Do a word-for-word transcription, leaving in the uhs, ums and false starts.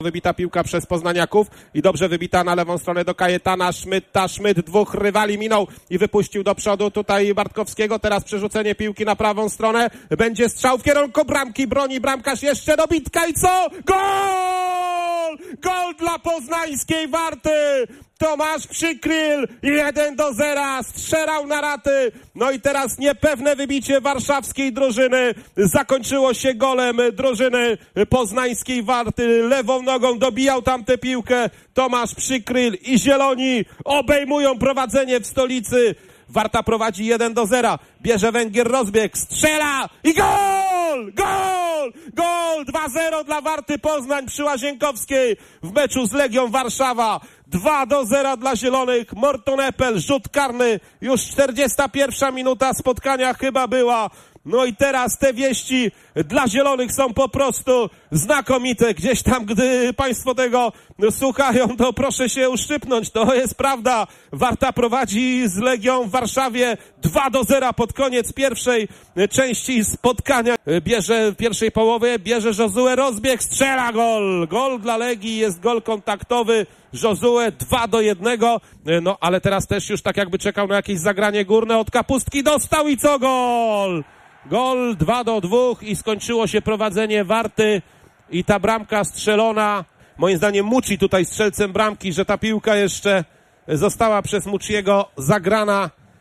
Wybita piłka przez poznaniaków i dobrze wybita na lewą stronę do Kajetana Szmyta. Szmyt dwóch rywali minął i wypuścił do przodu tutaj Bartkowskiego. Teraz przerzucenie piłki na prawą stronę. Będzie strzał w kierunku bramki. Broni bramkarz jeszcze dobitka i co? Gol! Gol dla poznańskiej Warty! Tomasz Przykryl jeden do zera, strzelał na raty. No i teraz niepewne wybicie warszawskiej drużyny zakończyło się golem drużyny poznańskiej Warty. Lewą nogą dobijał tam tę piłkę Tomasz Przykryl i zieloni obejmują prowadzenie w stolicy. Warta prowadzi jeden do zera. Bierze Węgier rozbieg, strzela i gol! Gol! Gol! dwa zero dla Warty Poznań przy Łazienkowskiej w meczu z Legią Warszawa. dwa do zera dla zielonych. Morton Epel, rzut karny. Już czterdziesta pierwsza minuta spotkania chyba była. No i teraz te wieści dla zielonych są po prostu znakomite. Gdzieś tam, gdy państwo tego słuchają, to proszę się uszczypnąć. To jest prawda. Warta prowadzi z Legią w Warszawie dwa do zera pod koniec pierwszej części spotkania. Bierze w pierwszej połowie, bierze Josue rozbieg, strzela gol. Gol dla Legii, jest gol kontaktowy. Josue dwa do jednego. No ale teraz też już tak jakby czekał na jakieś zagranie górne od Kapustki. Dostał i co? Gol! Gol dwa do dwóch i skończyło się prowadzenie Warty i ta bramka strzelona, moim zdaniem Mucci tutaj strzelcem bramki, że ta piłka jeszcze została przez Mucciego zagrana